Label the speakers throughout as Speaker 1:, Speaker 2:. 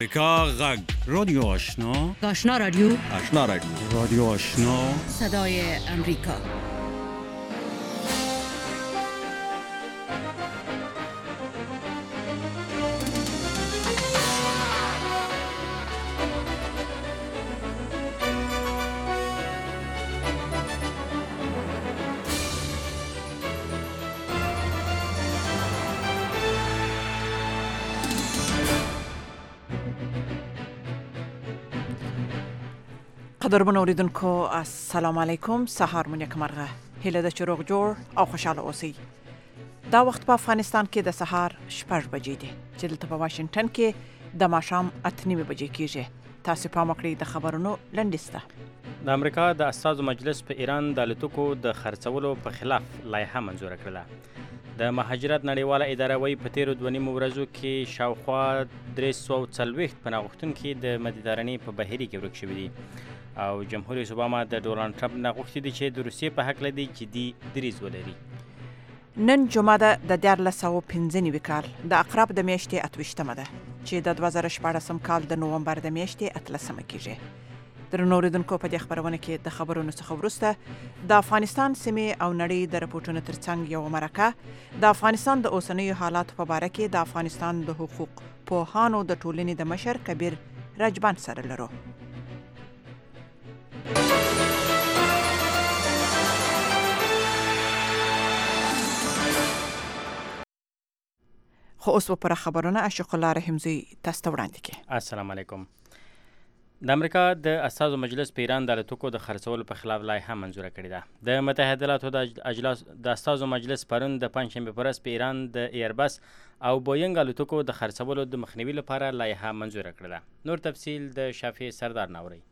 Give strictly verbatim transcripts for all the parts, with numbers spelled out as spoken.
Speaker 1: امریکا غږ رادیو آشنا
Speaker 2: آشنا رادیو
Speaker 1: آشنا رادیو رادیو آشنا
Speaker 2: صدای امریکا.
Speaker 3: قدرمن اوریدونکو السلام علیکم. سهار مو نیکمرغه. هیله ده چې روغ جوړ او خوشاله اوسئ. دا وخت په افغانستان کې د سهار شپږ بجې دي چې دلته په واشنگټن کې د ماښام اته نیمې بجې کېږي. تاسو پام وکړئ د خبرونو لنډیسته.
Speaker 4: د امریکا د استازو مجلس په ایران د الوتکو د خرڅولو په خلاف لایحه منظوره کړله. د مهاجرت نړیواله اداره وایي په تیرو دوه نیمو ورځو کې شاوخوا درې سوه څلوېښت پناه غوښتونکي د مدیترانې په بهیري کې ورک شوي دي او جمهور رئیس اوباما د ډونالډ ټرمپ نه غوښتي دي چې د روسیې په هکله دې جدي دریځ ولري.
Speaker 3: نن جمعه ده د دیارلس سوه پنځه نوي کال د عقرب د میاشتې اته ویشتمه ده چې د دوه زره شپاړسم کال د نومبر د میاشتې اتلسمه کېږي. درنو اوریدونکو په دې خپرونه کې د خبرونو څخه وروسته د افغانستان سیمې او نړۍ د رپورټونو ترڅنګ یوه مرکه د افغانستان د اوسنیو حالاتو په باره کې د افغانستان د حقوق پوهانو د ټولنې د مشر کبیر رجبان سره لرو. خو اوس په خبرونه اشق الله رحمزی تاسو ته وړاندې کړي.
Speaker 4: السلام علیکم. د امریکا د استازو مجلس په ایران د الوتکو د خرڅولو په خلاف لایحه منظوره کړې ده. د متحده ایالاتو د اجلاس د استازو مجلس پرون د پنجشنبې په ورځ په ایران د ایربس او بوینګ الوتکو د خرڅولو د مخنیوي لپاره لایحه منظوره کړې. نور تفصیل د شافعي سردار ناوري.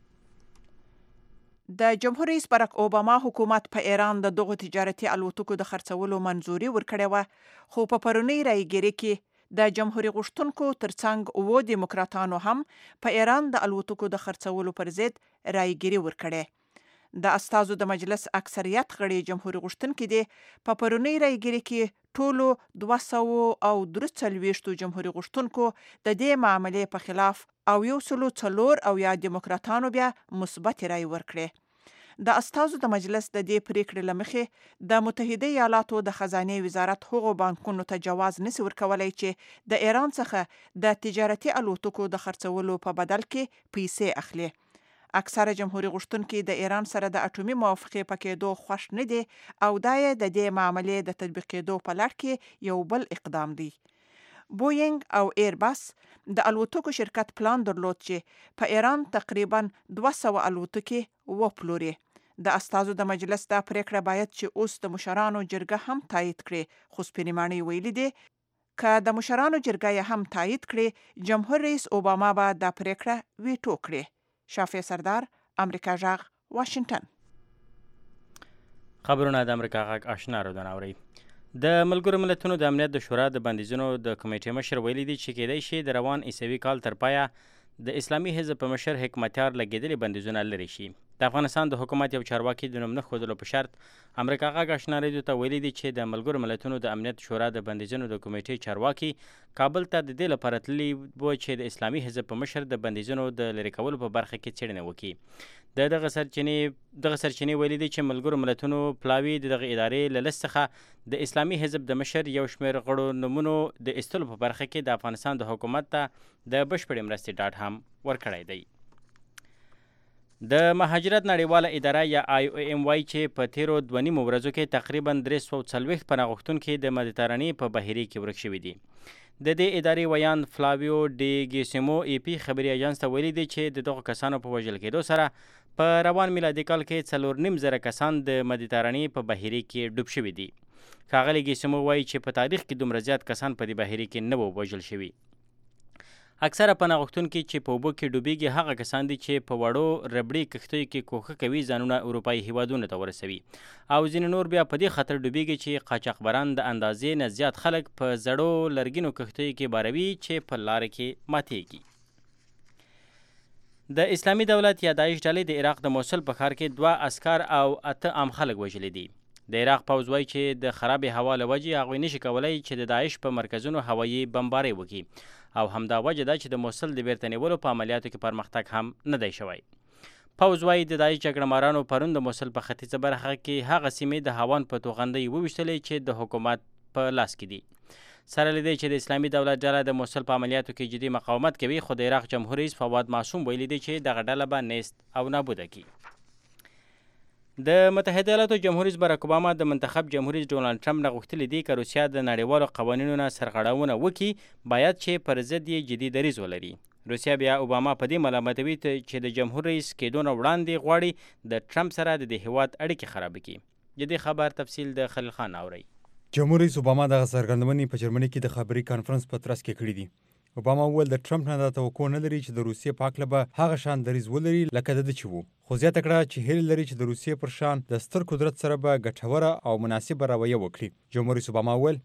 Speaker 3: د جمهور رئیس باراک اوباما حکومت په ایران د دغو تجارتي الوتکو د خرڅولو منظوري ورکړې وه، خو په پرونی رایګیري کې د جمهوریت غوښتونکو ترڅنګ اووه دیموکراتانو هم په ایران د الوتکو د خرڅولو پر ضد رایګیري ورکړې. د استازو د مجلس اکثریت غړي جمهوریت غوښتونکي دي په پرونی رایګیري کې ټولو دوه سوه او درې څلوېښتو جمهوریت غوښتونکو د دې معاملې په خلاف او یو سلو څلور او یا دیموکراتانو بیا مثبت رای ورکړي. د استازو د مجلس د دې پریکړې له مخې د متحده ایالاتو د خزانې وزارت هغو بانکونو ته جواز نشي ورکولی چې د ایران څخه د تجارتي الوتکو د خرڅولو په بدل کې پیسې اخلي. اکثره جمهوریت غوښتونکي د ایران سره د اټومي موافقې په کېدو خوښ نه دي او دا یې د دې معاملې د تطبیقېدو په لړ کې یو بل اقدام دی. بوینګ او ایربس د الوتکو شرکت پلان درلود چې په ایران تقریبا دوه سوه الوتکې وپلوري. د استازو د مجلس دا پریکړه باید چې اوس د مشرانو جرګه هم تایید کړي، خو سپینې ماڼۍ ویلي دي که د مشرانو جرګه یې هم تایید کړي جمهور رئیس اوباما به دا پریکړه ویټو کړي. شافعي سردار، امریکا غږ، واشنگټن.
Speaker 4: خبرونه د امریکا غږ آشنا رو دناوري. د ملګرو ملتونو د امنیت د شورا د بندیزونو د کمیټې مشر ویلي دي چې کېدای شي د روان عیسوي کال تر پایه د اسلامي حزب په مشر حکمتیار لګېدلي بندیزونه لرې شي. د افغانستان د حکومت یو چارواکي د نوم نه ښودلو په شرط امریکا غږ آشنا رادیو ته ویلي دي چې د ملګرو ملتونو د امنیت شورا د بندیزونو د کمیټې چارواکي کابل ته د دې لپاره تللي و چې د اسلامي حزب په مشر د بندیزونو د لرې کولو په برخه کې څېړنه وکړي. د دغه سرچینې دغه سرچینې ویلي دي چې ملګرو ملتونو پلاوي د دغه ادارې له لست څخه د اسلامي حزب د مشر یو شمېر غړو نومونو د ایستلو په برخه کې د افغانستان د حکومت ته د بشپړې مرستې ډاډ هم ورکړی دی. د مهاجرت نړیواله اداره یا آی او ایم وایي چې په تیرو دوه نیمو ورځو کې تقریبا درې سوه څلوېښت پناه غوښتونکي د مدیترانې په بهیري کې ورک شوي دي. د دې ادارې ویان فلاویو ډي ګیسیمو ای پی خبري اژانس ته ویلي دي چې د دغو کسانو په وژل کېدو سره په روان میلادي کال کې څلور نیم زره کسان د مدیترانې په بهیري کې ډوب شوي دي. ښاغلي ګیسیمو وایي چې په تاریخ کې دومره زیات کسان په دې بهیري کې نه وو وژل شوي. اکثره پناه غوښتونکي چې په اوبو کې ډوبېږي هغه کسان دي چې په وړو ربړي کښتیو کې کوښښ کوي ځانونه اروپایي هیوادونو ته ورسوي او ځینې نور بیا په دې خطر ډوبېږي چې قاچاقبران د اندازې نه زیات خلک په زړو لرګینو کښتیو کې باروي چې په لاره کې ماتېږي. د اسلامي دولت یا داعش ډلې د عراق د موصل په ښار کې دوه عسکر او اته عام خلک وژلي دي. د عراق پوځ وایي چې د خرابې هوا له وجې هغوی نشي کولی چې د داعش په مرکزونو هوایي بمبارۍ وکړي او همدا وجه ده چې د موصل د بیرته نیولو په عملیاتو کې پرمختګ هم نه دی شوی. پوځ وایي د داعش جګړه مارانو پرون د موصل په ختیځه برخه کې هغه سیمې د هاوان په توغندۍ وویشتلې چې د حکومت په لاس کې دي. سره له دې چې د اسلامي دولت ډله د موصل په عملیاتو کې جدي مقاومت کوي، خو د عراق جمهور رئیس فواد معصوم ویلي دی چې دغه ډله به نیست او نابوده کړي. د متحده ایالاتو جمهور رئیس باراک اوباما د منتخب جمهور رئیس ډونالډ ټرمپ نه غوښتلي دي که روسیه د نړیوالو قوانینو نه سرغړونه وکړي باید چې پر ضد یې جدي دریځ ولري. روسیه بیا اوباما په دې ملامتوي چې د جمهور رئیس کېدو نه وړاندې غواړي د ټرمپ سره د دې هیواد اړیکې خرابې کړي. د دې خبر تفصیل د خلیل خان اورئ.
Speaker 5: جمهور رئیس اوباما دغه څرګندونې په جرمني کې د خبري کانفرنس په ترڅ کې کړې دي. اوباما وویل د ټرمپ نه دا توقع نه لري چې د روسیې په هکله به هغه شان دریځ ولري لکه د ده چې وو، خو زیاته کړه چې هیله لري چې د روسیې پر شان د ستر قدرت سره به ګټوره او مناسبه رویه وکړي. جمهور رئیس اوباما وویل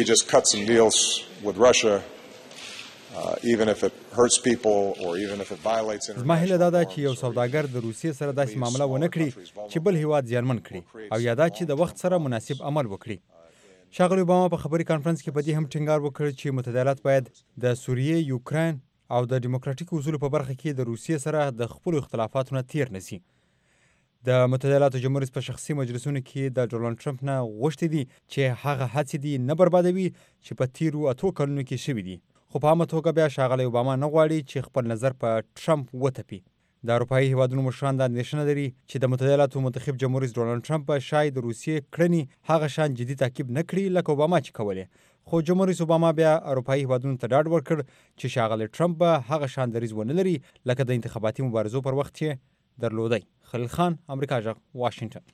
Speaker 6: Uh, even if it hurts people or even if it violates
Speaker 5: زما هیله دا ده چې یو سوداګر د روسیې سره داسې معامله ونه کړي چې بل هیواد زیانمن کړي او یا دا چې د وخت سره مناسب عمل وکړي. ښاغلي اوباما په خبري کانفرنس کې په دې هم ټینګار وکړ چې متحده ایالات باید د سوریې، یوکراین او د ډیموکراتیک اصولو په برخه کې د روسیې سره د خپلو اختلافاتو نه تیر نه سي. د متحده ایالاتو جمهور رئیس په شخصي مجلسونو کې د ډونالډ ټرمپ نه غوښتي دي چې هغه هڅې دي نه بربادوي چې په تیرو اتو کلونو کې شوي دي، خو په عامه توګه بیا ښاغلی اوباما نه غواړي چې خپل نظر په ټرمپ وتپي. د اروپایي هیوادونو مشران دا اندېښنه لري چې د متحده ایالاتو منتخب جمهور رئیس ډونالډ ټرمپ به شاید د روسیې کړنې هغه شان جدي تعقیب نه کړي لکه اوباما چې کولې، خو جمهور رئیس اوباما بیا اروپایي هیوادونو ته ډاډ ورکړ چې ښاغلی ټرمپ به هغه شان دریځ ونه لري لکه د انتخاباتي مبارزو پر وخت چې درلودی. خلیل خان، امریکا غږ، واشنګټن.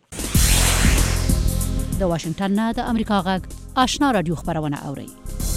Speaker 2: د واشنګټن نه د امریکا غږ آشنا رادیو خبرونه اورئ.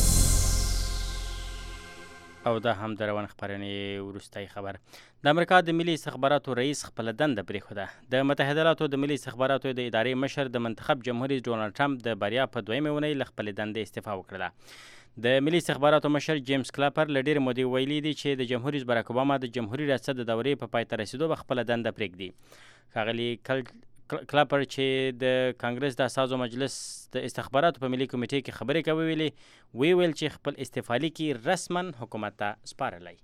Speaker 4: او دا هم د روان خبرونې وروستی خبر. د امریکا د ملي استخباراتو رئیس خپله دنده پرېښوده. د متحده ایالاتو د ملي استخباراتو د ادارې مشر د منتخب جمهور رئیس ډونالډ ټرمپ د بریا په دویمې اونۍ له خپلې دندې استعفا وکړله. د ملي استخباراتو مشر جیمز کلاپر له ډېرې مودې ویلي دي چې د جمهور رئیس باراک اوباما د جمهوري ریاست د دورې په پای ته رسېدو به خپله دنده پرېږدي. ښاغلي کلاپر چې د کانګرس د اساسو مجلس د استخباراتو په ملي کمیټې کې خبرې کوي ویلي وی ویل چې خپل استعفا لیکي رسما حکومت ته سپارلی.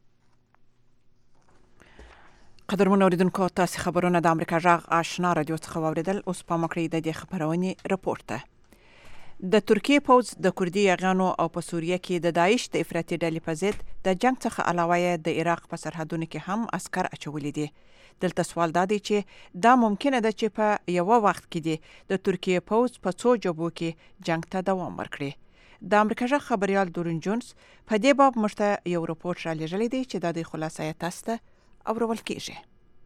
Speaker 3: قدرمن اوریدونکو، تاسو خبرونه د امریکا غږ آشنا رادیو څخه واوریدل. اوس په مکړې د دې خبرونې رپورت ته. د ترکیې پوځ د کوردي یاغانو او په سوریه کې د داعش د افراطي ډلې په ضد د جنگ څخه علاوه د عراق په سرحدونو کې هم عسكر اچولي دي. دلته سوال دا دی چې دا ممکنه ده چې په یو وخت کې دی د ترکیې پوځ په څو جبهو کې جنگ ته دوام ورکړي. د امریکا غږ خبريال دورن جونز په دې باب مشته یو رپورت را لېږلی دی چې د دې خلاصه تاسو ته اورول کیږي.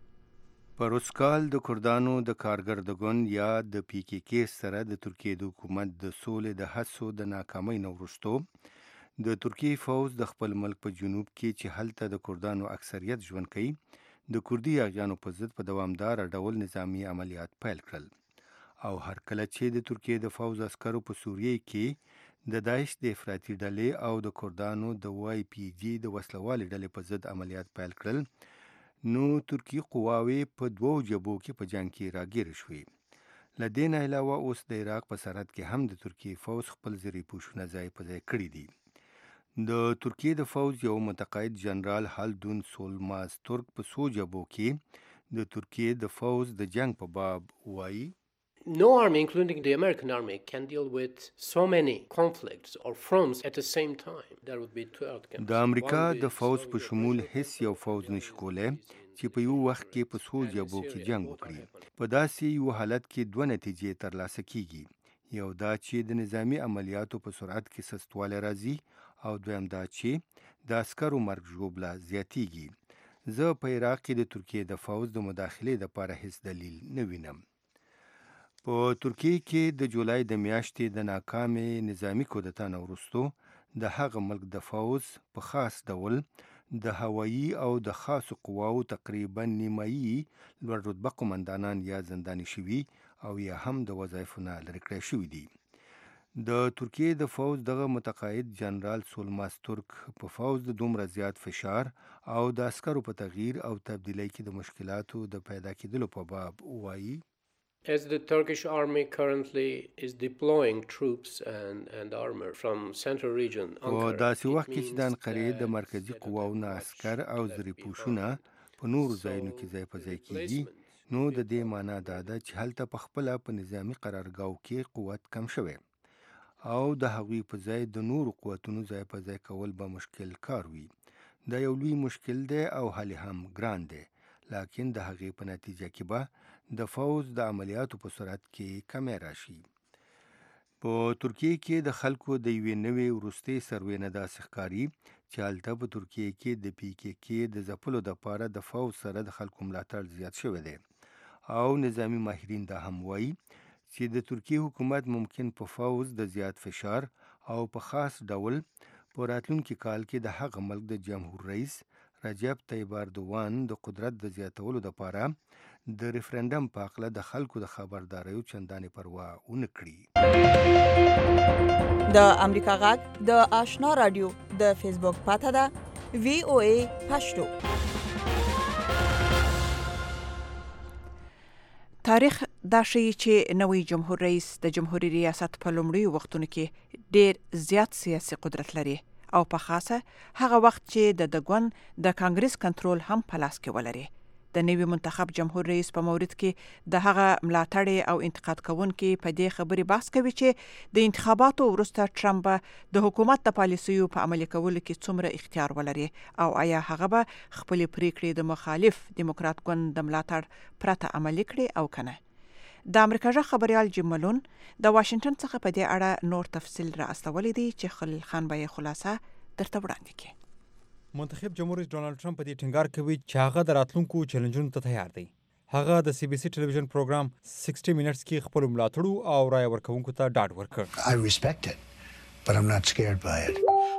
Speaker 7: په روس کال د کردانو د کارګردګون یا د پی کې کې سره د ترکیې د حکومت د سولې د هڅو د ناکامۍ نه وروسته د ترکیې فوج د خپل ملک په جنوب کې چې هلته د کردانو اکثریت ژوند کوي د کوردي یاغیانو په ضد په دوامدار ډول نظامی عملیات پیل کړل. او هر کله چې د ترکیې د فوج عسکرو په سوریه کې د داعش د افراطي ډلې او د کردانو د واي پی جی د وسلوالې ډلې په ضد عملیات پیل کړل، نو ترکی قواوې په دوو جبهو کې په جنگ کې راګیر شوې. له دې نه علاوه اوس د عراق په سرحد کې هم د ترکیې فوج خپل زیري پوشونه ځای په ځای کړي دي. د ترکیې د فوج یو متقاعد جنرال هالدون سولماز-تورک په څو جبهو کې د ترکیې د فوج د جنگ په باب وایي
Speaker 8: No army, including the American army, can deal with so many conflicts or fronts at the same time. There would be two outcomes.
Speaker 7: د امریکا د فوج په شمول هیڅ یو فوج نشي کولی چې په یو وخت کې په څو جبهو کې جنگ وکړي. په داسې یو حالت کې دوه نتیجې ترلاسه کیږي. یو دا چې د نظامی عملیاتو په سرعت کې سستوالی راځي او دویم دا چې د عسکرو مرګ ژوبله زیاتیږي. زه په عراق کې د ترکیې د فوج د مداخلې لپاره هیڅ دلیل نه وینم. په ترکیې کې د جولای د میاشتې د ناکامې نظامی کودتا نه وروسته د هغه ملک د فوج په خاص ډول د هوایي او د خاصو قواو تقریبا نیمایي لوړ رتبه قمندانان یا زنداني شوي او یا هم د وظایفو نه لرې کړای شوي دي. د ترکیې د فوج دغه متقاعد جنرال سولماز-تورک په فوج د دومره زیات فشار او د عسکرو په تغییر او تبدیلی کې د مشکلاتو د پیدا کېدلو په باب وایي
Speaker 8: As the Turkish army currently is deploying troops and, and armor from central region
Speaker 7: او
Speaker 8: Ankara,
Speaker 7: داسې
Speaker 8: it
Speaker 7: وخت کې چې د
Speaker 8: means
Speaker 7: انقرې د
Speaker 8: that
Speaker 7: مرکزي
Speaker 8: instead of
Speaker 7: قواوو نه
Speaker 8: attacking
Speaker 7: عسکر او
Speaker 8: that
Speaker 7: زری
Speaker 8: be
Speaker 7: پوشونه
Speaker 8: permanent.
Speaker 7: په نورو
Speaker 8: So
Speaker 7: ځایونو کې ځای په ځای
Speaker 8: the
Speaker 7: کیږي
Speaker 8: replacement
Speaker 7: نو
Speaker 8: will
Speaker 7: د
Speaker 8: be
Speaker 7: دې معنا دا ده چې هلته په خپله په نظامی قرارګاو کې قوت کم شوی او د هغوی په ځای د نورو قوتونو ځای په ځای کول به مشکل کار وي. دا یو لوی مشکل دی او حل هم ګران دی، لکن د هغې په نتیجه کې به د فوز د عملیاتو په صورت کې کمی راشي. په ترکیه کې د خلکو د یوې نوې وروستۍ سروې نه داسې ښکاري چې هلته په ترکیه کې د پی کې کې د ځپلو دپاره د فوز سره د خلکو ملاتړ زیات شوی دی او نظامی ماهرین دا هم وایي چې د ترکیه حکومت ممکن په فوز د زیات فشار او په خاص ډول په راتلونکي کال کې د هغه ملک د جمهور رئیس رجب طیب اردوان د قدرت د زیاتولو دپاره د ریفرندم په هکله د خلکو د خبرداریو چندانې پروا ونه کړي.
Speaker 9: د امریکا غږ د آشنا رادیو د فیسبوک پاته ده وی او ای پښتو.
Speaker 3: تاریخ دا ښیي چې نوی جمهور رئیس د جمهوریت ریاست په لومړیو وختونو کې ډیر زیات سیاسي قدرت لري او په خاصه هغه وخت چې د دګون د کانګرس کنټرول هم په لاس کې ولري. د نوي منتخب جمهور رئیس په مورد کې د هغه ملاتړ او انتقاد کوونکي په دې خبرې بحث کوي چې د انتخاباتو وروسته ټرمپ د حکومت د پالیسیو په عملي کولو کې څومره اختیار ولري او آیا هغه به خپل پریکړې د مخالف دیموکرات ګوند د ملاتړ پرته عملي کړي او کنه. د امریکا ژغ خبريال جیم ملون د واشنگټن څخه په دې اړه نور تفصیل را استولې دي چې خلیل خان به خلاصه درته وړاندې کړي.
Speaker 5: منتخب جمهور رئیس ډونالد ټرمپ په دې ټینګار کوي چې هغه د راتلونکو چیلنجونو ته تیار دی. هغه د سی بي سي ټلویزیون پروګرام سکسټي منټس کې خپل ملاتړو او رای ورکوونکو ته ډاډ ورکړ.
Speaker 10: I respect it, but I'm not scared by it.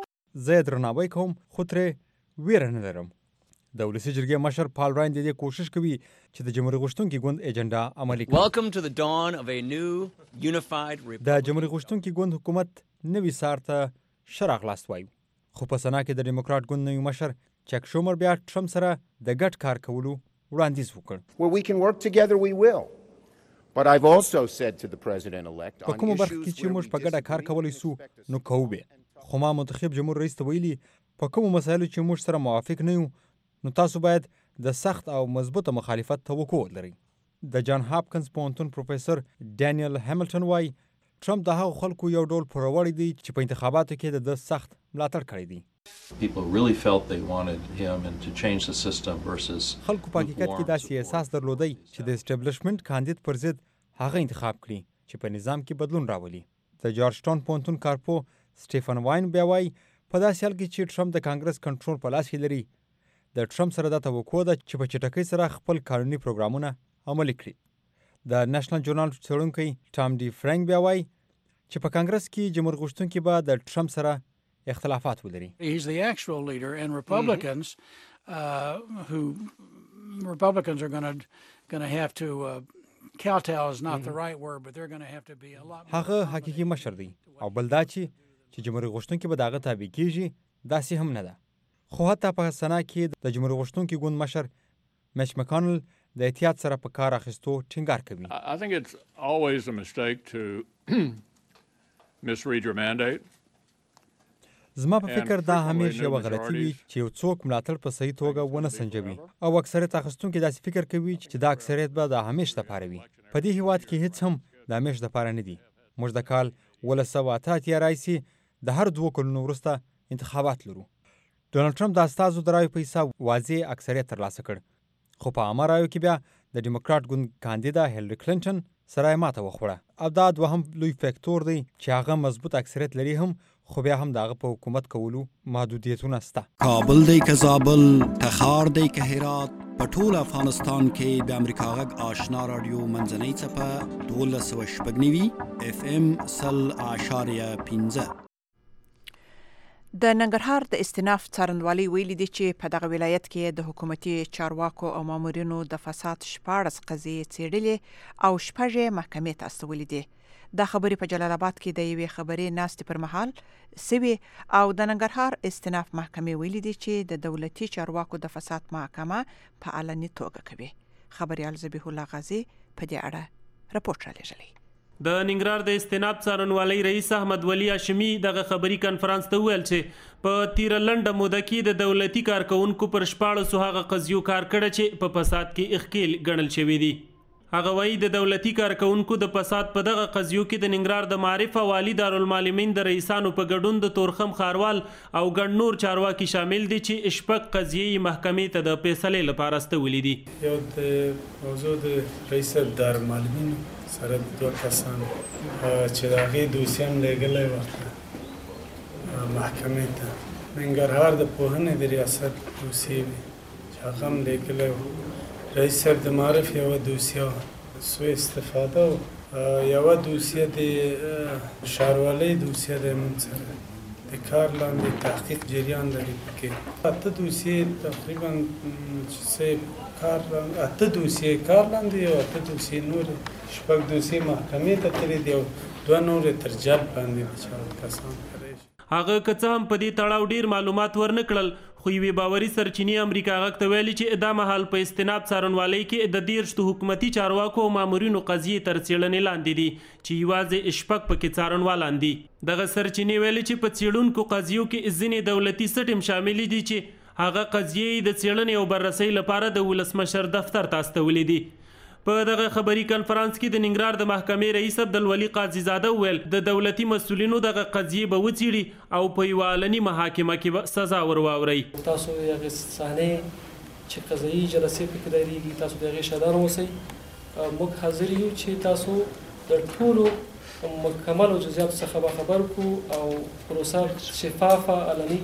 Speaker 5: زه درناوی کوم خو ترې ویره نه لرم. د ولسي جرګې مشر پال راین د دې کوشش کوي چې د جمهوریت غوښتونکي ګوند ایجنډا عملي کړي.
Speaker 11: Welcome to the dawn of a new unified republic.
Speaker 5: د جمهوریت غوښتونکي ګوند حکومت نوي سار ته ښه راغلاست وایو. خو په سنا کې د ډیموکرات ګوند نوي مشر چک شومر بیا ټرمپ سره د ګډ کار کولو وړاندیز وکړ.
Speaker 12: Where we can work together we will. But I've also said to the president elect
Speaker 5: په کومه برخه کې چې موږ په ګډه کار کولی سو نو کوو به. خو ما منتخب جمهور رئیس ته ویلي په کومو مسایلو چې موږ سره موافق نه یو نو تاسو باید د سخت او مضبوطه مخالفت توقع ولرئ. د جان هاپکنز پوهنتون پروفیسور ډانیل هیملټن وایي ټرمپ د هغو خلکو یو ډول پوروړی دی چې په انتخاباتو کې د سخت ملاتړ کړی دی.
Speaker 13: People really felt they wanted him and to change the system versus
Speaker 5: خلکو په حقیقت کې داسې احساس درلودی چې د اسټابلیشمنت کاندید پر ضد هغه انتخاب کړي چې په نظام کې بدلون راولي. د جورج ټاون پوهنتون کارپو سټیفن واین بیا وایي په داسې حال کې چې ټرمپ د کانګرس کنټرول په لاس کې لري د ټرمپ سره دا توقع ده چې په چټکۍ سره خپل قانوني پروګرامونه عملي کړي. د نېشنل جورنال څېړونکی ټام ډي فرانک بیا وایي چې په کانګرس کې جمهور غوښتونکي به د ټرمپ سره اختلافات ولري.
Speaker 14: He's the actual leader and Republicans mm-hmm. uh, who Republicans are going to going to have to uh, kowtow is not mm-hmm. the right word but they're going to have to be a lot more.
Speaker 5: هغه حقيقي مشر دی او بل دا چې چې جمهور غوښتونکي به داغه تابع کیږي داسې هم نه ده. خو حتی په سنا کې د جمهور غوښتونکي ګوند مشر میچ مکانل د احتیاط سره په کار اخیستو ټینګار کوي.
Speaker 15: I think it's always a mistake to misread your mandate.
Speaker 5: زما په فکر دا همیشه یوه غلطي وي چې یو څوک ملاتړ په صحیح توګه ونه سنجوي او اکثریت اخیستونکي داسې فکر کوي چې دا اکثریت به د همیش دپاره وي. په دې هېواد کې هیڅ هم د همیش دپاره نه دي. موږ د کال اوولس سوه اته اتیا راهیسې د هر دوو کلونو وروسته انتخابات لرو. ډونالډ ټرمپ د استازو د رایو په حساب واضح اکثریت ترلاسه کړ خو په عامه رایو کې بیا د ډیموکرات ګوند کاندیده هیلری کلینټن سره یې ماته وخوړه او دا دوهم لوی فیکتور دی چې هغه مضبوط اکثریت لري هم خو بیا هم دغه په حکومت کولو محدودیتونه شته.
Speaker 1: کابل دی که زابل، تخار دی که هرات، په ټول افغانستان کې د امریکا غږ آشنا رادیو منځنۍ څپه دولس سوه شپږ نوي اف ام سل اعشاریه پنځه.
Speaker 3: د ننګرهار د استیناف څارنوالۍ ویلي دي چې په دغه ولایت کې د حکومتي چارواکو او مامورینو د فساد شپاړس قضیې څېړلې او شپږ یې محکمې ته استولې دي. دا خبرې په جلال آباد کې د یوې خبرې ناستې پر مهال سوي او د ننګرهار استیناف محکمې ویلي دي چې د دولتي چارواکو د فساد محکمه په علني توګه کوي. خبريال ذبیح الله غازی په دې اړه رپورټ را لېږلی.
Speaker 16: د ننګرهار د استناب څارنوالۍ رئیس احمد ولی هاشمي دغه خبري کنفرانس ته وویل چې په تیره لنډه موده کې د دولتي کارکونکو پر شپاړسو هغه قضیو کار کړی چې په فساد کې اخکیل ګڼل شوي دي. هغه وایي د دولتي کارکونکو د فساد په دغه قضیو کې د ننګرهار د معارف او والي دارالمعلمین د رئیسانو په ګډون د تورخم ښاروال او ګڼ نور چارواکي شامل دي چې شپږ قضیې محکمې ته د فیصلې لپاره استولي دي.
Speaker 17: یو د موضوع د رئیس دارالمعلمین سره دوه کسان چې د هغې دوسیه هم لېږلی ورته محکمې ته ننګرهار د پوهنې د ریاست دوسیې وي چې هغه هم لېږلی و. رئیس صاحب د معارف یوه دوسیه وه سوء استفاده و یوه دوسیه د ښاروالۍ دوسیه دی موږ سره د کار لاندې تحقیق جریان لري پکې اته دوسیې تقریبا چې کار اته دوسیې کار لاندې او اته دوسیې نورې شپږ دوسیې محکمې ته تللي دي او دوه نورې تر جلب باندې د چا کسان کړی شي.
Speaker 16: هغه که څه هم په دې تړاو ډیر معلومات ورنه کړل خو یوې باوري سرچینې امریکا غږ ته ویلي چې دا مهال په استناب څارنوالۍ کې د دیرشتو حکومتي چارواکو او مامورینو قضیې تر څېړنې لاندې دي چې یوازې شپږ پکې څارنوالان دي. دغه سرچینې ویلي چې په څېړونکو قضیو کې ځینې دولتي سټ هم شاملې دي چې هغه قضیې د څېړنې او بررسۍ لپاره د ولسمشر دفتر ته استولې دي. په دغه خبري کنفرانس کې د ننګرهار د محکمې رئیس عبدالولي قاضي زاده وویل د دولتي مسؤلینو دغه قضیې به وڅېړي او په یوه علني محاکمه کې به سزا ور واورئ.
Speaker 18: تاسو د هغې صحنې چې قضایي جلسې پکې دایریږي تاسو د هغې شاهدان اوسئ. موږ حاضر یو چې تاسو د ټولو مکملو جزیاتو څخه به خبر کړو او پروسه شفافه علني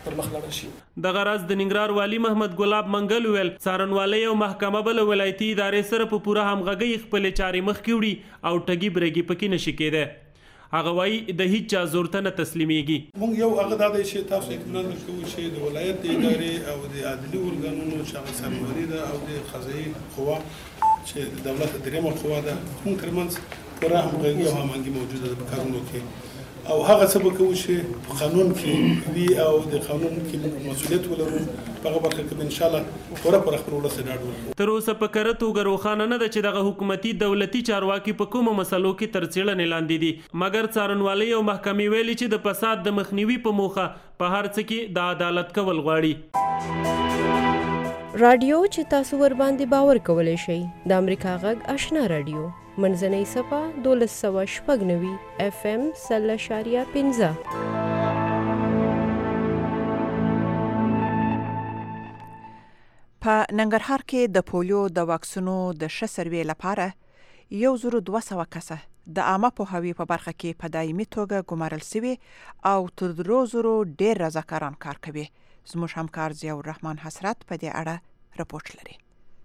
Speaker 16: دغه راز د ننګرهار والي محمد ګلاب منګل ویل څارنوالۍ او محکمه به له ولایتي ادارې سره په پوره همغږۍ خپلې چارې مخکې وړي او ټګي برګي پکې نشي کېدی. هغه وایي د هیڅ چا زور ته نه تسلیمیږي.
Speaker 17: موږ یو هغه دا دی چې تاسو اطمینان ورکوو چې د ولایت د ادارې او د عدلي ارګانونو چې هغه څارنوالي ده او د قضایي قوه چې د دولت درېیمه قوه ده موږ ترمنځ پوره همغږي او هماهنګي موجوده ده په کارونو کې او هغه څه به کوو چې په قانون کې وي او د قانون کې مسؤلیت ولرو په هغه برخه کې به انشاءالله پوره پوره خپل ولس ته ډاډ ورکوو.
Speaker 16: تر اوسه په کره توګه روښانه نه ده چې دغه حکومتي دولتي چارواکي په کومو مسلو کې تر څېړنې لاندې دي مګر څارنوالۍ او محکمې ویلي چې د فساد د مخنیوي په موخه په هر څه کې د عدالت کول غواړي.
Speaker 19: رادیو چې تاسو ور باندې باور کولی شئ د امریکا غږ آشنا رادیو منځنۍ صفه دولس سوه شپږ نوي اف ام سل اشاریه پنځه.
Speaker 3: په ننګرهار کې د پولیو د واکسینو د ښه سروې لپاره یو زرو دوه سوه کسه د عامه پوهاوي په برخه کې په دایمي توګه ګمارل سوي او تر درو زرو ډېر رضاکاران کار کوي. زموږ همکار ضیاء الرحمن حسرت په دې اړه رپورټ لري.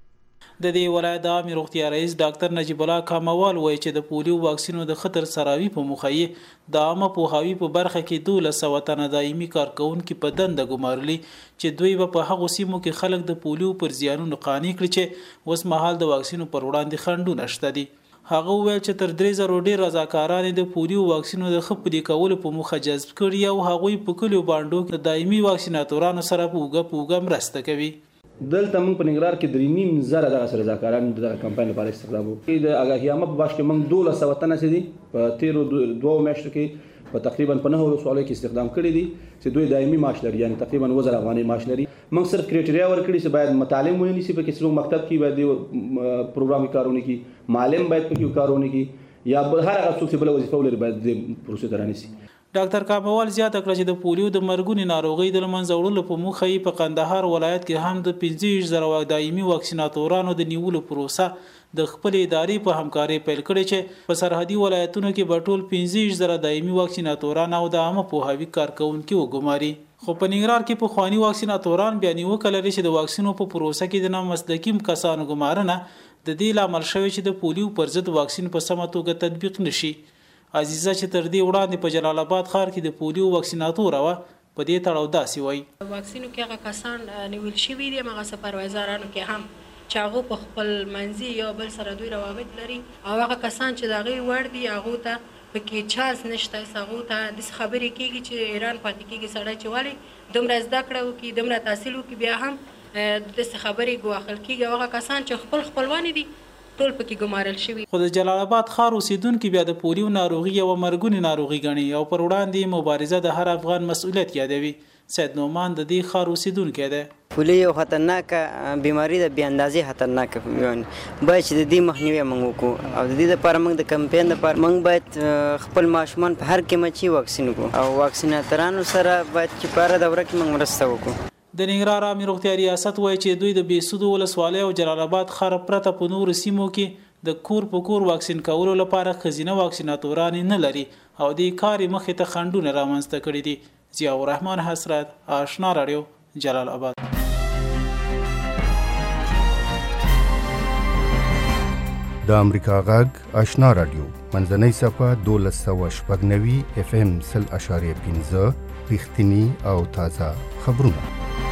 Speaker 20: د دې ولایت د عامې روغتیا رئیس ډاکټر نجیب الله کاموال وایي چې د پولیو واکسینو د خطر سراوي په موخه یې د عامه پوهاوي په برخه کې دولس سوه تنه دایمي کارکونکي په دنده ګمارلي چې دوی به په هغو سیمو کې خلک د پولیو پر زیانونو قانع کړي چې اوس مهال د واکسینو پر وړاندې خنډونه شته دي. هغه وویل چې تر درې زرو ډېر رضاکاران د پولیو واکسینو د ښه پلي کولو په موخه جذب کړي او هغوی په کلیو بانډو کې د دایمي واکسیناتورانو سره په اوږه په اوږه مرسته کوي.
Speaker 21: دلته موږ په ننګرهار کې درې نیم زره دغه رضاکاران دغه کمپاین لپاره استخدام وکړو. د اګاهیامه په بخش کې موږ دولس سوه تنه چې دي په تیرو دوو میاشتو کې په تقریبا په نهو ولسوالیو کې استخدام کړي دي چې دوی دایمي معاش لري یعنې تقریبا اووه زره افغانۍ معاش لري. موږ صرف کرایټریا ورکړي چې باید متعلم ونیسي پکې څوک مکتب کې باید د پروګرام کې کارونه کوي معلم باید پکې کارونه کوي یا هر هغه څوک چې بله وظیفه ولري باید د پروسې ته رانیسي.
Speaker 20: ډاکټر کاموال زیاته کړه چې د پولیو د مرګونې ناروغۍ د له منځه وړلو په موخه یې په قندهار ولایت کې هم د پنځه ویشت زره دایمي واکسیناتورانو د نیولو پروسه د خپلې ادارې په همکارۍ پیل کړې چې په سرحدي ولایتونو کې به ټول پنځه ویشت زره دایمي واکسیناتوران او د عامه پوهاوي کارکونکي وګماري. خو په ننګرهار کې پخواني واکسیناتوران بیا نیوکه لري چې د واکسینو په پروسه کې د نامسلکي کسانو ګمارنه د دې لامل شوی چې د پولیو پر ضد واکسین په سمه توګه تطبیق نشي. عزیزه چې تر دې وړاندې په جلال آباد ښار کې د پولیو واکسیناتوره وه په دې تړاو داسې وایي.
Speaker 22: واکسینو کې هغه کسان نیول شوي دي هماغه سپروایزرانو کې هم چې هغه په خپل منځي یا بل سره دوی روابط لري او هغه کسان چې د هغې وړ دي هغو ته پکې چانس نشته هغو ته داسې خبرې کېږي چې ایران پاتې کېږي سړی چې ولې دومره زده کړه وکړي دومره تحصیل وکړي بیا هم داسې خبرې ګواښل کېږي. هغه کسان چې خپل خپلوان دي ټول پکې ګمارل شوي.
Speaker 20: خو د جلال آباد ښار اوسیدونکي بیا د پولیو ناروغي یوه مرګونې ناروغي ګڼي او پر وړاندې مبارزه د هر افغان مسؤلیت یادوي. سید نومان د دې ښار اوسیدونکی دی.
Speaker 2: پولیو یو خطرناکه بیماري ده، بې اندازې خطرناکه باید چې د دې مخنیوی موږ وکړو او د دې لپاره موږ د کمپین لپاره موږ باید خپل ماشومان په هر قیمت چې واکسین وکړو او واکسیناترانو سره باید چې په هره دوره کې موږ مرسته وکړو.
Speaker 20: د ننګرهار عامې روغتیا ریاست وایي چې دوی د بېسودو ولسوالۍ او جلال آباد ښار پرته په نورو سیمو کې د کور په کور واکسین کولو لپاره ښځینه واکسیناتورانې نه لري او دې کار یې مخې ته خنډونه رامنځته کړي دي. ضیاء الرحمن حسرت، آشنا رادیو، جلال آباد.
Speaker 7: د امریکا غږ آشنا رادیو منځنۍ صفحه دولس سوه شپږ نوي اف ام سل اشاریه پنځه رښتیني او تازه خبرونه.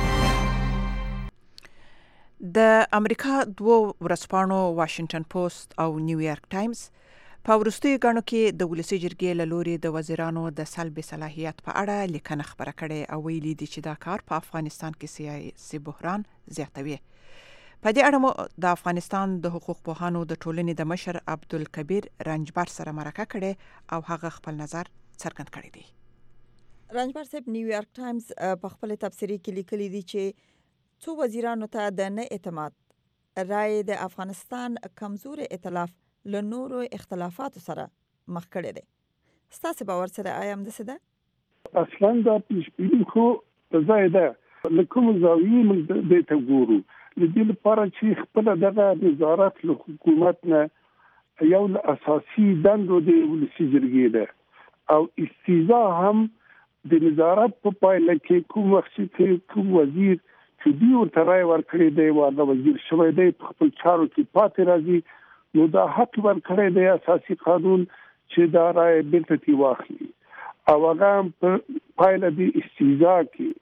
Speaker 3: د امریکا دوو ورځپاڼو واشنگټن پوسټ او نیویارک ټایمز په وروستیو ګڼو کې د ولسي جرګې له لوري د وزیرانو د سلب صلاحیت په اړه لیکنه خپره کړې او ویلي دي چې دا کار په افغانستان کې سیاسي بحران زیاتوي. په دې اړه مو د افغانستان د حقوق پوهانو د ټولنې د مشر عبدالکبیر رنجبر سره مرکه کړې او هغه خپل نظر څرګند کړی دی.
Speaker 9: رنجبر صاحب، نیویارک ټایمز په خپل تبصرې کې لیکلي دي چې څو وزیرانو ته د نه اعتماد رای د افغانستان کمزور ائتلاف له نورو اختلافاتو سره مخ کړی دی. ستاسو باور سره آیا همداسې ده؟
Speaker 6: اصلا دا پیشبیني خو ځای ده، له کومې زاویې موږ دې ته ګورو. د دې لپاره چې خپله دغه نظارت له حکومت نه یو له اساسي دندو د ولسي جرګې ده او استیضا هم د نظارت په پایله کې کوم وخت چې کوم وزیر چې دوی ورته رای ورکړی دی او هغه وزیر شوی دی په خپل چارو کې پاتې راځي، نو دا حق ورکړی دی اساسي قانون چې دا رای بیرته ترې واخلي او هغه په پایله د استیضا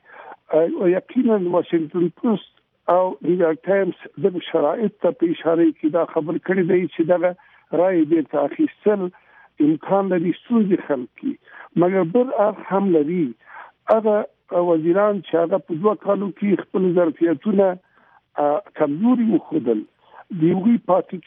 Speaker 6: کې یقینا واشنګټن پوسټ او نیویارک ټایمز د شرایط ته په اشاره کې دا خبر کړی دی چې دا رای بیرته اخیستل امکان لري ستونزې حل کړي، مګر بل اړخ هم لري. هغه وزیران چې هغه په دوه کالو کې خپل ظرفیتونه کمزوري وښودل، د هغوی پاتې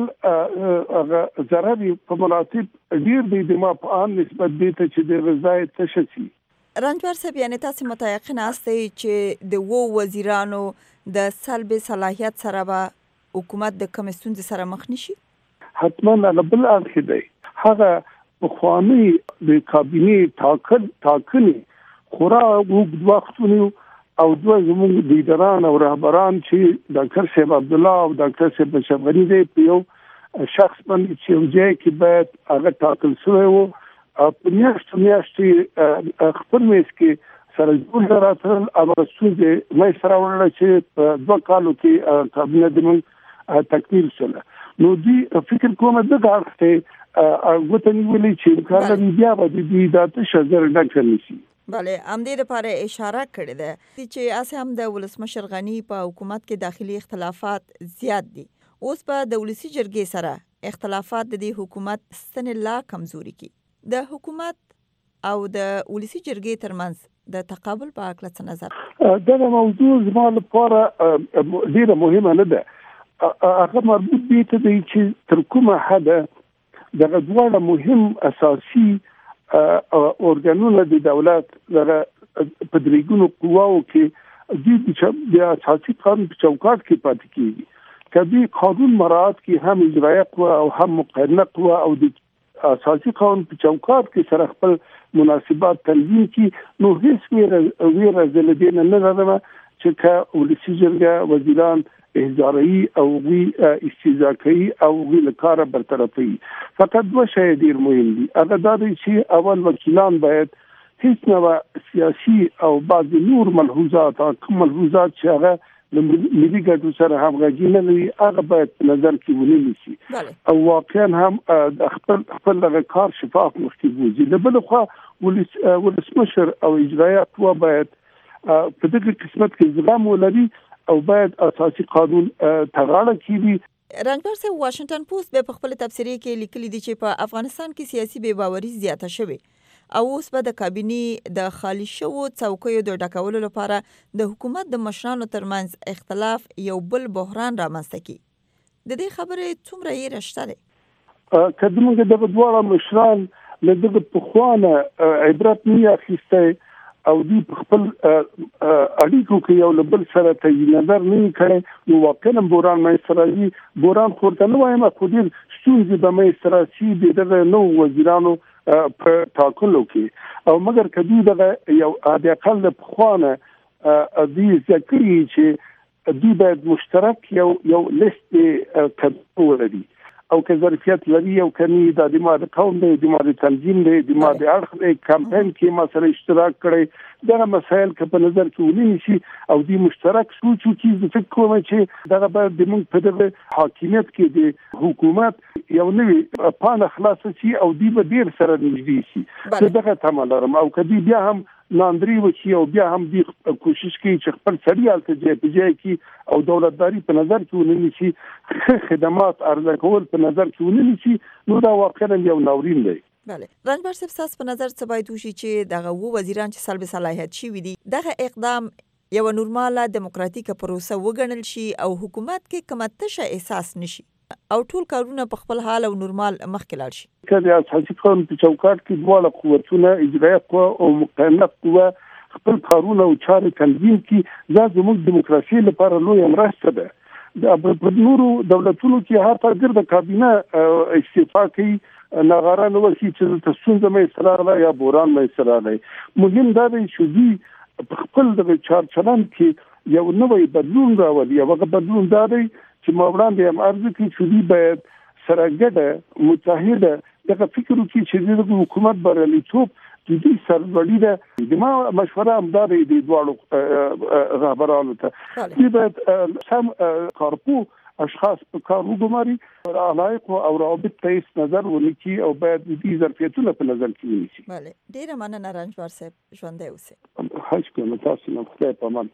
Speaker 6: کېدل هغه ضرر په مناسب ډېر دی د ما په آن نسبت دې ته چې د غذای تشه شي.
Speaker 9: رنجبر صاحب، یعنې تاسې متیقن یاستئ چې د اوو وزیرانو د سلب صلاحیت سره به حکومت د کومې ستونزې سره مخ نشي؟
Speaker 6: حتما هغه بل اړخ دی، هغه پخواني د کابینې ټاکل ټاکنې خورا اوږد وخت ونیو او دوه زموږ لیډران او رهبران چې ډاکټر صاحب عبدالله او ډاکټر صاحب اشرف غني دی په یو شخص باندې چې یو ځای کې باید هغه ټاکل شوی و، په میاشتو میاشتې خپل میز کې سره جوړ راتلل او ستونزې منځته راوړله چې په دوه کالو کې کابینه زموږ تکمیل شوله. نو دوی فکر کوم دغه اړخ ته ګوته نیولې چې امکان لري بیا به د دوی دا تشه زر ډکه نیسي.
Speaker 9: بله، همدې لپاره اشاره کړې ده چې هسې هم د ولسمشر غني په حکومت کې داخلي اختلافات زیات دي. اوس په د ولسي جرګې سره اختلافات د دې حکومت ستنې لا کمزوري کړي. د حکومت او د ولسي جرګې ترمنځ د تقابل په هکله څه نظر؟
Speaker 6: دغه موضوع زما لپاره ډېره مهمه نه ده. هغه مربوط دی ته دی چې تر کومه حده دغه دواړه مهم اساسي ارګانونه د دولت دغه په درېګونو قواو کې د اساسي قانون په چوکاټ کې پاتې کېږي. که دوی قانون مراعات کړي، هم اجرایه قوه او هم مقننه قوه، او د اساسي قانون په چوکاټ کې سره خپل مناسبات تنظیم کړي، نو هیڅ ویره زه له دې نه نه لرم چې که ولسي جرګه وزیران احضاروي او هغوی استیضا کوي او هغوی له کاره برطرفوي. فقط دوه شیان ډېر مهم دي. هغه دا دی چې اول وکیلان باید هیڅ نوع سیاسي او بعضې نور ملحوظات کوم ملحوظات چې هغه له ملي ګټو سره همغږي نه لري هغه باید په نظر کې ونه نیسي او واقعا هم خپل خپل دغه کار شفاف مخکې بوځي. له بلې خوا ولسمشر او اجرایه قوه باید په دغه قسمت کې زغم ولري او باید اساسي قانون تغاړه کړي.
Speaker 9: رنجبر صاحب، واشنگټن پوسټ به په خپل تبصرې کې لیکلي دي چې په افغانستان کې سیاسي بې باوري زیاته شوې او اوس به د کابینې د خالي شوو څوکیو د ډکولو لپاره د حکومت د مشرانو ترمنځ اختلاف یو بل بحران رامنځته کړي. د دې خبرې څومره یې رښتا دی؟
Speaker 6: که زموږ دغه دواړه مشران له دغه پخوانه عبرت نه اخیستی او دوی په خپل اړیکو کې یو له بل سره تجدید نظر نه کړی نو واقعا بوران منځته راځي. بوران خو ورته نه وایم، خو ډېر ستونزې به منځته راسي د دغه نوو وزیرانو په ټاکلو کې. او مګر که دوی دغه یو حد اقل د پخوانه دوی زده کړي چې دوی باید مشترک یو یو لیست کډو ولري او که ظرفیت لري او که نه د دې ما د قوم دی د ما د تنظیم دی د ما د اړخ دی کمپاین کې ما سره اشتراک کړی دغه مسایل که په نظر کې ونیول شي او دوی مشترک سوچ وکړي زه فکر کوم چې دغه باید زموږ په دغه حاکمیت کې د حکومت یو نوې پاڼه خلاصه شي او دوی به ډېر سره نږدې شي. زه دغه تمه لرم او که دوی بیا هم ناندري وکړي او بیا هم دوی کوشش کوي چې خپل سړي هلته ځای په ځای کړي او دولتداري په نظر کې ونیول شي، ښه خدمات عرضه کول په نظر کې ونیول شي، نو دا واقعا یو ناورین دی.
Speaker 9: بله رنجبر صاحب ستاسو په نظر څه باید وشي چې دغه اووه وزیران چې سلب صلاحیت شوي دي دغه اقدام یوه نورماله دموکراتیکه پروسه وګڼل شي او حکومت کې کومه تشه احساس نشي او ټول کارونه په خپل حال او نورمال مخکې لاړ شي؟
Speaker 6: که د اساسي قانون په چوکاټ کې دواړه قوتونه اجرایه قوه او مقننه قوه خپل کارونه او چارې تنظیم کړي، دا زموږ دیموکراسي لپاره لویه مرسته ده. په نورو دولتونو کې هر فرد د کابینه استعفا کوي، نغاره نه وشي چې د ستونزه منځته راغله یا بحران منځته راغلی. مهم دا دی چې دوی په خپل دغه چارچلند کې یو نوی بدلون راولي. او هغه بدلون دا دی چې ما وړاندې هم عرض کړي چې دوی باید سره ګډه متحده دغه فکر وکړي چې د حکومت بریالیتوب د دوی سرلوړي ده. د ما مشوره همدا دی د دواړو رهبرانو ته، دوی باید سم کارپو اشخاص په کار وګماري، علایق او روابط ته هیڅ نظر ونه کړي او باید د دې ظرفیتونه په نظر کې ونیسي.
Speaker 9: بله ډېره مننه رنجبر صاحب، ژوندی اوسئ.
Speaker 6: خواهش کوم تاسو نه خدای په امان.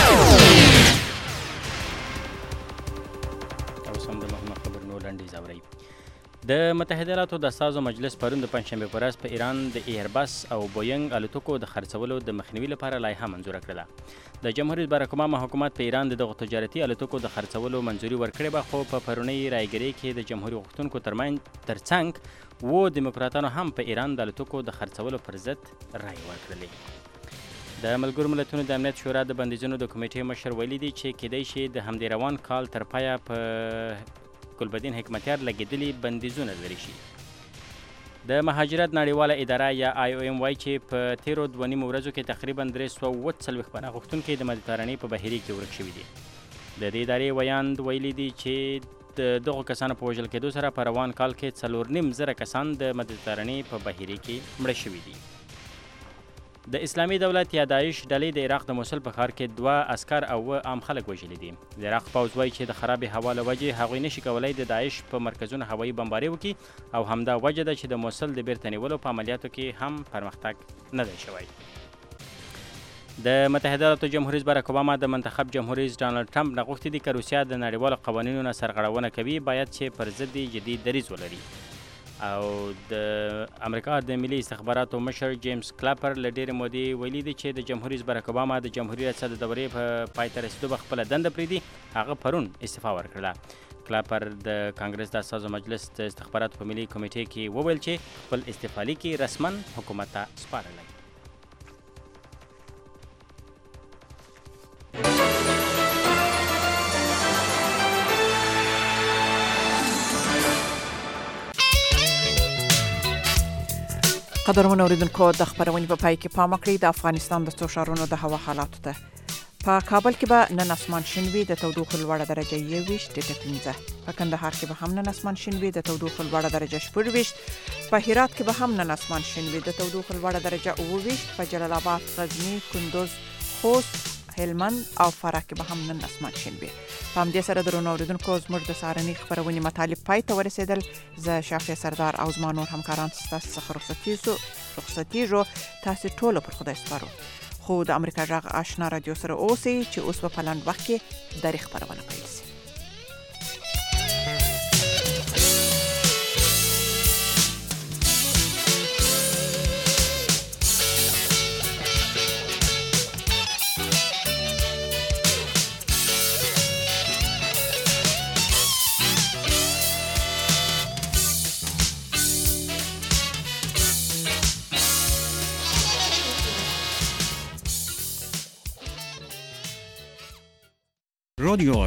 Speaker 4: اوس هم د مهمه خبر نور لنډیز اورئ. د متحده ایالاتو د استازو مجلس پرون د پنجشنبې په ورځ په ایران د ایربس او بوینګ الوتکو د خرڅولو د مخنیوي لپاره لایحه منظوره کړله. د جمهور رئیس باراک اوباما حکومت په ایران د دغو تجارتي الوتکو د خرڅولو منظوري ورکړې وه، خو په پرونۍ رایګرۍ کې د جمهوري غوښتونکو ترڅنګ و دیموکراتانو هم په ایران د الوتکو د خرڅولو پر ضد رای ورکړلې. د ملګرو ملتونو د امنیت شورا د بندیزونو د کمیټې مشر ویلي دی چې کیدای شي د همدې روان کال تر پایه په ګلبدین حکمتیار لګېدلي بندیزونه لرې شي. د مهاجرت نړیواله اداره یا آی او ایم وایي چې په تیرو دوه نیمو ورځو کې تقریبا درې سوه اووه څلوېښت پناه غوښتونکي د مدیترانې په بحیرې کې ورک شوي دي. د دې ادارې ویاند ویلي دي چې د دغو کسانو په وژل کېدو سره په روان کال کې څلور نیم زره کسان د مدیترانې په بحیرې کې مړه شوي دي. د اسلامي دولت یا داعش ډلې د عراق د موصل په ښار کې دوه عسکر او اووه عام خلک وژلي دي. د عراق پوځ وایي چې د خرابې هوا له وجې هغوی نشي کولی د داعش په مرکزونو هوایي بمباري وکړي او همدا وجه ده چې د موصل د بیرته نیولو په عملیاتو کې هم پرمختګ نه دی شوی. د متحده ایالاتو جمهور رئیس باراک اوباما د منتخب جمهور رئیس ډانلډ ټرمپ نه غوښتي دي که روسیه د نړیوالو قوانینو نه سرغړونه کوي باید چې پر ضد جدي دریځ ولري. او د امریکا د ملي استخباراتو مشر جیمز کلاپر له ډېرې مودې ویلي دي چې د جمهور رئیس باراک اوباما د جمهوري ریاست د دورې په پای ته رسېدو به خپله دنده پرېږدي. هغه پرون استعفا ورکړله. کلاپر د کانګرس د استازو مجلس د استخباراتو په ملي کمیټې کې وویل چې خپل استعفا لیک یې رسما حکومت ته سپارلی.
Speaker 3: قدرمن اوریدونکو د خبرونې په پای کې پام وکړئ د افغانستان د څو ښارونو د هوا حالاتو ته. په کابل کې به نن اسمان شین وي، د تودوخې لوړه درجه یو ویشت ټیټه پنځه. په کندهار کې به هم نن اسمان شین وي، د تودوخې لوړه درجه شپږ ویشت. په هرات کې به هم نن اسمان شین وي، د تودوخې لوړه درجه اووه ویشت. په جلال آباد، غزنی، کندوز، خوست، هلمند او فراه کې به هم نن اسمان شین وي. په همدې سره درنو اوریدونکو زموږ د سهارنۍ خپرونې مطالب پای ته ورسېدل. زه شافیه سردار او زما نور همکاران ستاسو څخه رخصتېږو. تاسې ټولو پر خدای سپارو. خو د امریکا غږ آشنا رادیو سره اوسئ چې اوس په لنډ وخت کې درې خپرونه پیل شي.
Speaker 1: رادیو